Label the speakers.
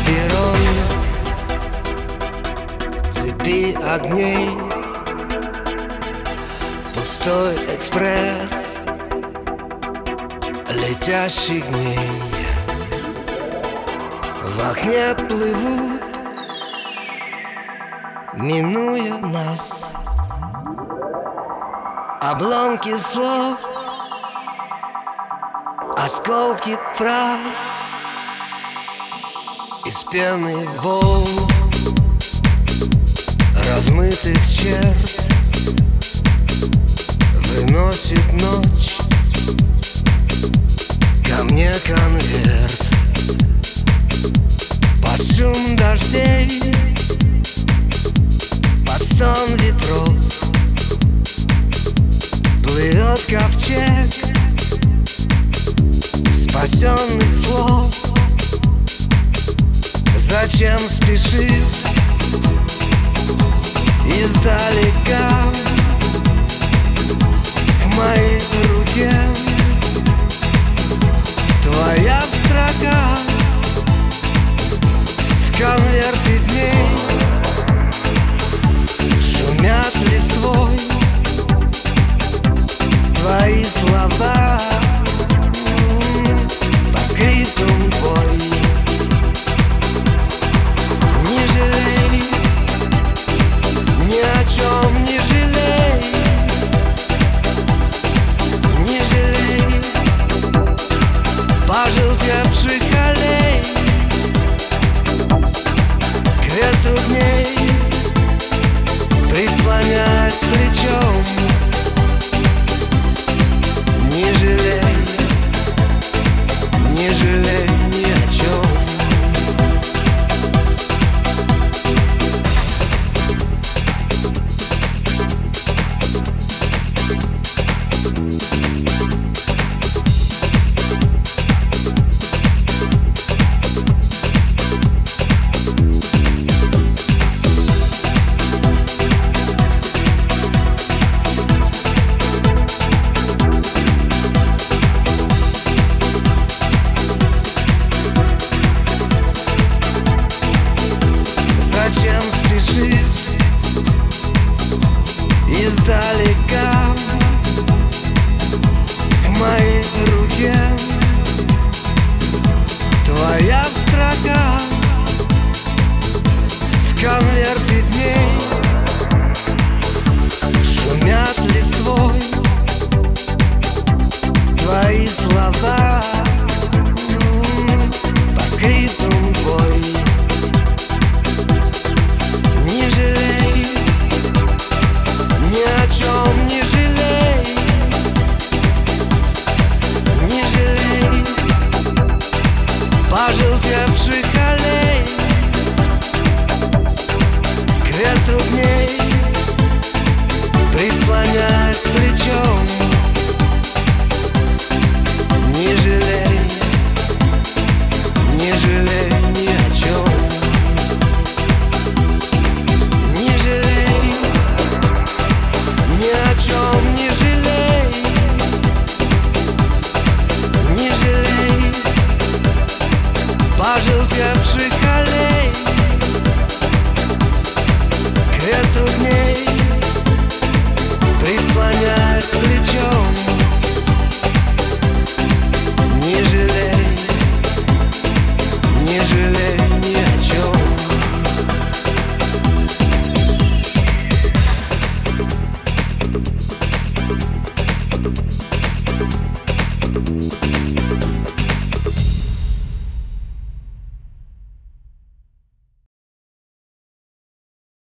Speaker 1: перроне, в цепи огней, пустой экспресс летящих дней. В окне плывут, минуя нас, обломки слов, осколки фраз из пены волн, размытых черт выносит ночь ко мне конверт. Под шум дождей, под стон ветров плывет ковчег спасенных слов. Зачем спешит издалека к моей руке твоя строка в конверте дней? Шумят листвой твои слова, по скриптум твой. Не жалей, ни о чем не жалей, не жалей пожелтевших аллей. К ветру дней прислонясь плечом, не жалей, не жалей ни о чем. Зачем спешит издалека к моей руке твоя строка в конверте дней? Шумят листвой твои слова, по скриптум твой. Не жалей, ни о чем не жалей, не жалей пожелтевших аллей. К ветру дней прислоняясь плечом, не жалей, не жалей ни о чем. Ни о чем не жалей, не жалей пожелтевших